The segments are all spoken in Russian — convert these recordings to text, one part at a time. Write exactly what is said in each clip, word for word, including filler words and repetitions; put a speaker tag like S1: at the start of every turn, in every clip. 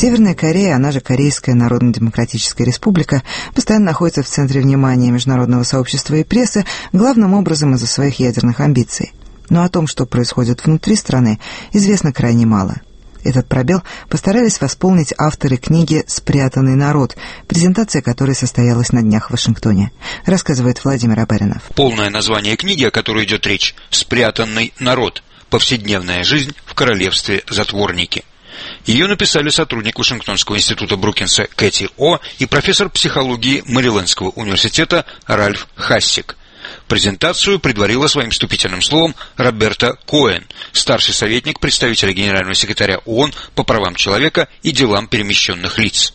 S1: Северная Корея, она же Корейская Народно-Демократическая Республика, постоянно находится в центре внимания международного сообщества и прессы, главным образом из-за своих ядерных амбиций. Но о том, что происходит внутри страны, известно крайне мало. Этот пробел постарались восполнить авторы книги «Спрятанный народ», презентация которой состоялась на днях в Вашингтоне, рассказывает Владимир Абаринов.
S2: Полное название книги, о которой идет речь, «Спрятанный народ. Повседневная жизнь в королевстве затворники». Ее написали сотрудник Вашингтонского института Брукинса Кэти О и профессор психологии Мэрилендского университета Ральф Хассик. Презентацию предварила своим вступительным словом Роберта Коэн, старший советник представителя генерального секретаря ООН по правам человека и делам перемещенных лиц.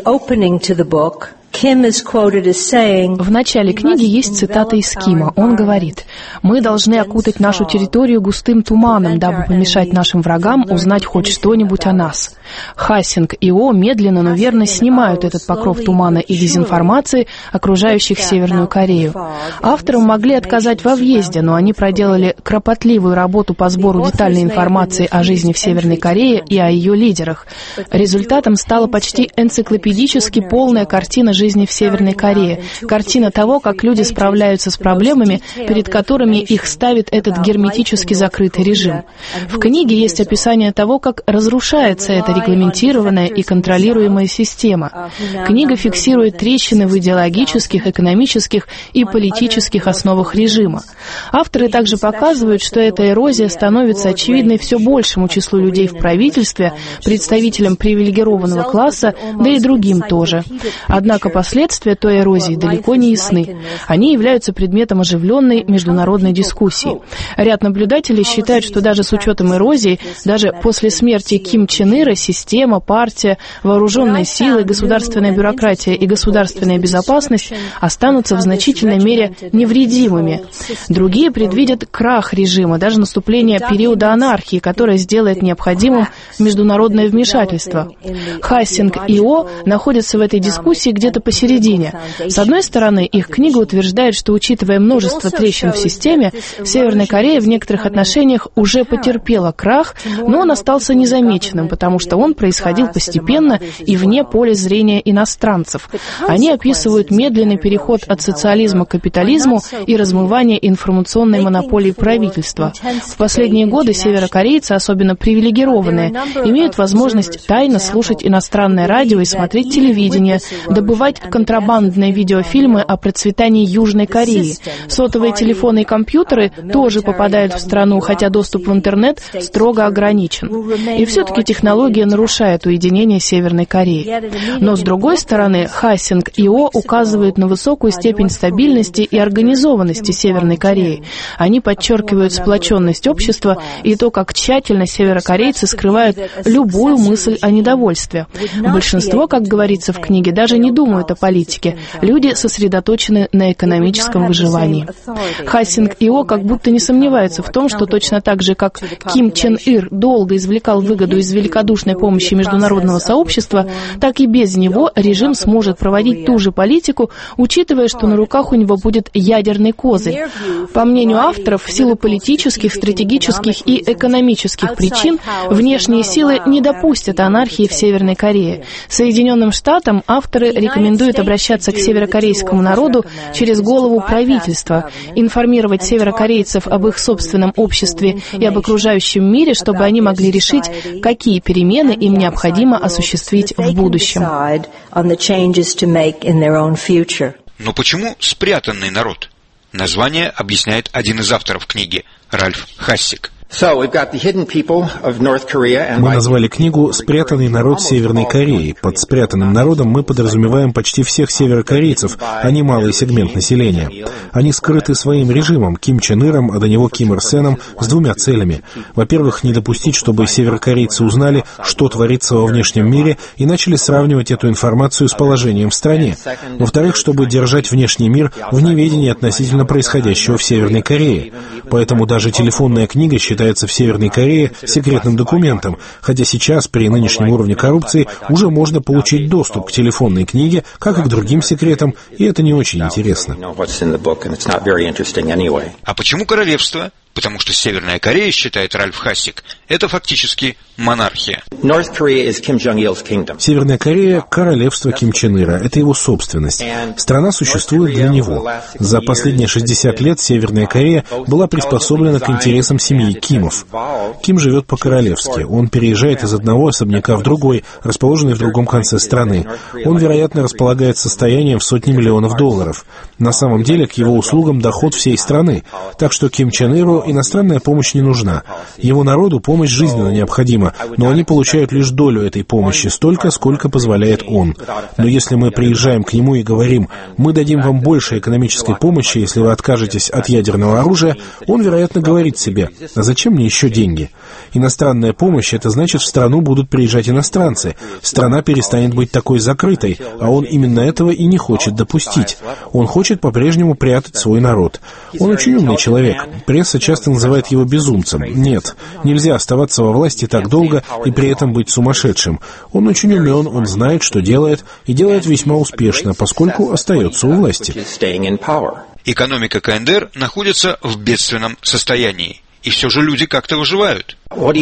S3: В начале книги есть цитата из Кима. Он говорит: «Мы должны окутать нашу территорию густым туманом, дабы помешать нашим врагам узнать хоть что-нибудь о нас». Хассинг и О медленно, но верно снимают этот покров тумана и дезинформации, окружающих Северную Корею. Авторам могли отказать во въезде, но они проделали кропотливую работу по сбору детальной информации о жизни в Северной Корее и о ее лидерах. Результатом стала почти энциклопедически полная картина жизни жизни в Северной Корее, картина того, как люди справляются с проблемами, перед которыми их ставит этот герметически закрытый режим. В книге есть описание того, как разрушается эта регламентированная и контролируемая система. Книга фиксирует трещины в идеологических, экономических и политических основах режима. Авторы также показывают, что эта эрозия становится очевидной все большему числу людей в правительстве, представителям привилегированного класса, да и другим тоже. Однако последствия той эрозии далеко не ясны. Они являются предметом оживленной международной дискуссии. Ряд наблюдателей считают, что даже с учетом эрозии, даже после смерти Ким Чен Ира система, партия, вооруженные силы, государственная бюрократия и государственная безопасность останутся в значительной мере невредимыми. Другие предвидят крах режима, даже наступление периода анархии, которое сделает необходимым международное вмешательство. Хассинг и О находятся в этой дискуссии где-то посередине. С одной стороны, их книга утверждает, что, учитывая множество трещин в системе, Северная Корея в некоторых отношениях уже потерпела крах, но он остался незамеченным, потому что он происходил постепенно и вне поля зрения иностранцев. Они описывают медленный переход от социализма к капитализму и размывание информационной монополии правительства. В последние годы северокорейцы, особенно привилегированные, имеют возможность тайно слушать иностранное радио и смотреть телевидение, добывать контрабандные видеофильмы о процветании Южной Кореи. Сотовые телефоны и компьютеры тоже попадают в страну, хотя доступ в интернет строго ограничен. И все-таки технология нарушает уединение Северной Кореи. Но, с другой стороны, Хассинг и О указывают на высокую степень стабильности и организованности Северной Кореи. Они подчеркивают сплоченность общества и то, как тщательно северокорейцы скрывают любую мысль о недовольстве. Большинство, как говорится в книге, даже не думают о политике. Люди сосредоточены на экономическом выживании. Хассинг и О как будто не сомневаются в том, что точно так же, как Ким Чен Ир долго извлекал выгоду из великодушной помощи международного сообщества, так и без него режим сможет проводить ту же политику, учитывая, что на руках у него будет ядерный козырь. По мнению авторов, в силу политических, стратегических и экономических причин внешние силы не допустят анархии в Северной Корее. Соединенным Штатам авторы рекомендуют обращаться к северокорейскому народу через голову правительства, информировать северокорейцев об их собственном обществе и об окружающем мире, чтобы они могли решить, какие перемены им необходимо осуществить в будущем.
S2: Но почему спрятанный народ? Название объясняет один из авторов книги, Ральф Хассик.
S4: Мы назвали книгу «Спрятанный народ Северной Кореи». Под спрятанным народом мы подразумеваем почти всех северокорейцев, а не малый сегмент населения. Они скрыты своим режимом, Ким Чен Иром, а до него Ким Ир Сеном, с двумя целями. Во-первых, не допустить, чтобы северокорейцы узнали, что творится во внешнем мире, и начали сравнивать эту информацию с положением в стране. Во-вторых, чтобы держать внешний мир в неведении относительно происходящего в Северной Корее. Поэтому даже телефонная книга считается в Северной Корее секретным документом, хотя сейчас при нынешнем уровне коррупции уже можно получить доступ к телефонной книге, как и к другим секретам, и это не очень интересно.
S2: А почему королевство потому что Северная Корея, считает Ральф Хассик, это фактически монархия.
S4: Северная Корея – королевство Ким Чен Ира, это его собственность. Страна существует для него. За последние шестьдесят лет Северная Корея была приспособлена к интересам семьи Кимов. Ким живет по-королевски. Он переезжает из одного особняка в другой, расположенный в другом конце страны. Он, вероятно, располагает состоянием в сотни миллионов долларов. На самом деле, к его услугам доход всей страны. Так что Ким Чен Иру иностранная помощь не нужна. Его народу помощь жизненно необходима, но они получают лишь долю этой помощи, столько, сколько позволяет он. Но если мы приезжаем к нему и говорим, мы дадим вам больше экономической помощи, если вы откажетесь от ядерного оружия, он, вероятно, говорит себе, а зачем мне еще деньги? Иностранная помощь — это значит, в страну будут приезжать иностранцы. Страна перестанет быть такой закрытой, а он именно этого и не хочет допустить. Он хочет по-прежнему прятать свой народ. Он очень умный человек. Пресса часто называет его безумцем. Нет, нельзя оставаться во власти так долго и при этом быть сумасшедшим. Он очень умен, он знает, что делает, и делает весьма успешно, поскольку остается у власти.
S2: Экономика КНДР находится в бедственном состоянии. И все же люди как-то выживают.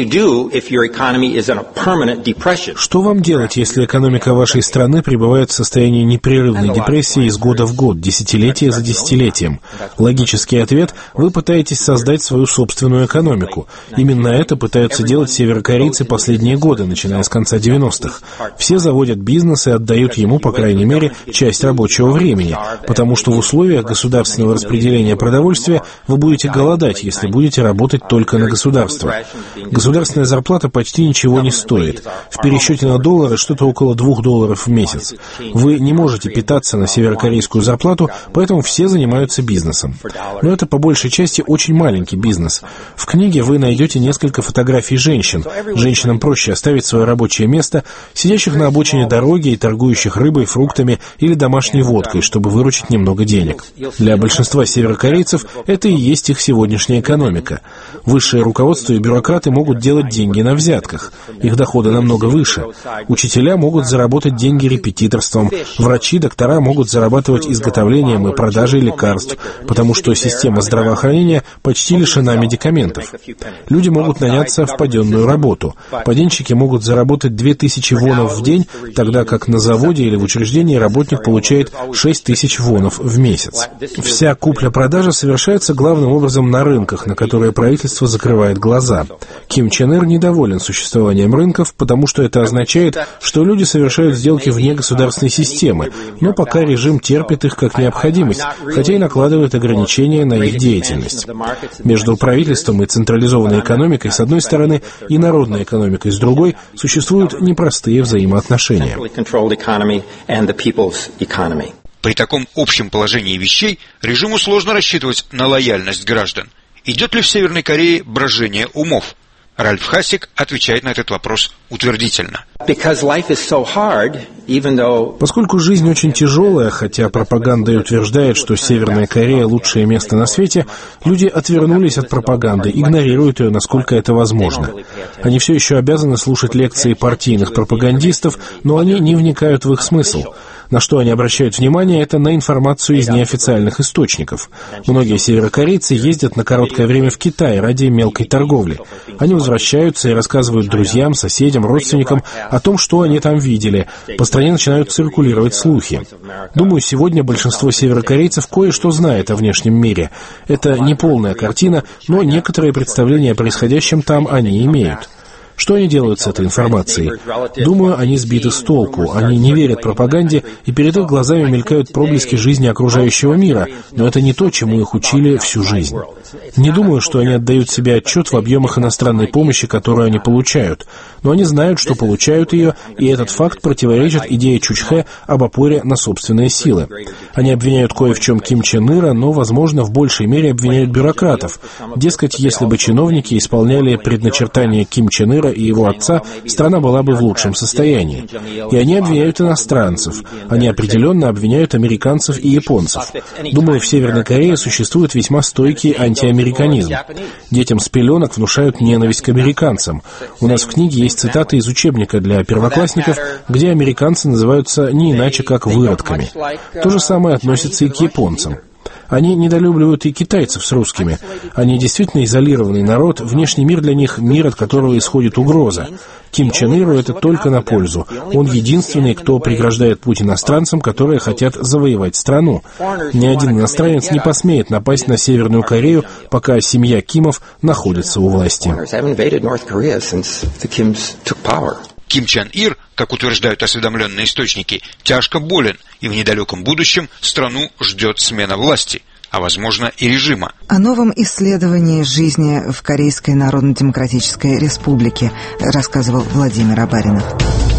S4: Что вам делать, если экономика вашей страны пребывает в состоянии непрерывной депрессии из года в год, десятилетие за десятилетием? Логический ответ – вы пытаетесь создать свою собственную экономику. Именно это пытаются делать северокорейцы последние годы, начиная с конца девяностых. Все заводят бизнес и отдают ему, по крайней мере, часть рабочего времени, потому что в условиях государственного распределения продовольствия вы будете голодать, если будете работать только на государство. Государственная зарплата почти ничего не стоит. В пересчете на доллары что-то около двух долларов в месяц. Вы не можете питаться на северокорейскую зарплату, поэтому все занимаются бизнесом. Но это по большей части очень маленький бизнес. В книге вы найдете несколько фотографий женщин. Женщинам проще оставить свое рабочее место, сидящих на обочине дороги и торгующих рыбой, фруктами или домашней водкой, чтобы выручить немного денег. Для большинства северокорейцев это и есть их сегодняшняя экономика. Высшее руководство и бюрократы могут делать деньги на взятках. Их доходы намного выше. Учителя могут заработать деньги репетиторством. Врачи, доктора могут зарабатывать изготовлением и продажей лекарств, потому что система здравоохранения почти лишена медикаментов. Люди могут наняться в паденную работу. Паденщики могут заработать две тысячи вонов в день, тогда как на заводе или в учреждении работник получает шесть тысяч вонов в месяц. Вся купля-продажа совершается главным образом на рынках, на которые правительство закрывает глаза. Ким Чен Ир недоволен существованием рынков, потому что это означает, что люди совершают сделки вне государственной системы, но пока режим терпит их как необходимость, хотя и накладывает ограничения на их деятельность. Между правительством и централизованной экономикой с одной стороны и народной экономикой с другой существуют непростые взаимоотношения.
S2: При таком общем положении вещей режиму сложно рассчитывать на лояльность граждан. Идет ли в Северной Корее брожение умов? Ральф Хассик отвечает на этот вопрос утвердительно.
S4: Поскольку жизнь очень тяжелая, хотя пропаганда и утверждает, что Северная Корея – лучшее место на свете, люди отвернулись от пропаганды, игнорируют ее, насколько это возможно. Они все еще обязаны слушать лекции партийных пропагандистов, но они не вникают в их смысл. На что они обращают внимание, это на информацию из неофициальных источников. Многие северокорейцы ездят на короткое время в Китай ради мелкой торговли. Они возвращаются и рассказывают друзьям, соседям, родственникам о том, что они там видели. По стране начинают циркулировать слухи. Думаю, сегодня большинство северокорейцев кое-что знает о внешнем мире. Это не полная картина, но некоторые представления о происходящем там они имеют. Что они делают с этой информацией? Думаю, они сбиты с толку, они не верят пропаганде, и перед их глазами мелькают проблески жизни окружающего мира, но это не то, чему их учили всю жизнь. Не думаю, что они отдают себе отчет в объемах иностранной помощи, которую они получают, но они знают, что получают ее, и этот факт противоречит идее Чучхэ об опоре на собственные силы. Они обвиняют кое в чем Ким Чен Ира, но, возможно, в большей мере обвиняют бюрократов. Дескать, если бы чиновники исполняли предначертания Ким Чен Ира и его отца, страна была бы в лучшем состоянии. И они обвиняют иностранцев. Они определенно обвиняют американцев и японцев. Думаю, в Северной Корее существует весьма стойкий антиамериканизм. Детям с пеленок внушают ненависть к американцам. У нас в книге есть цитаты из учебника для первоклассников, где американцы называются не иначе, как выродками. То же самое относится и к японцам. Они недолюбливают и китайцев с русскими. Они действительно изолированный народ, внешний мир для них — мир, от которого исходит угроза. Ким Чен Иру это только на пользу. Он единственный, кто преграждает путь иностранцам, которые хотят завоевать страну. Ни один иностранец не посмеет напасть на Северную Корею, пока семья Кимов находится у власти.
S2: Ким Чен Ир, как утверждают осведомленные источники, тяжко болен, и в недалеком будущем страну ждет смена власти, а возможно и режима.
S1: О новом исследовании жизни в Корейской Народно-Демократической Республике рассказывал Владимир Абаринов.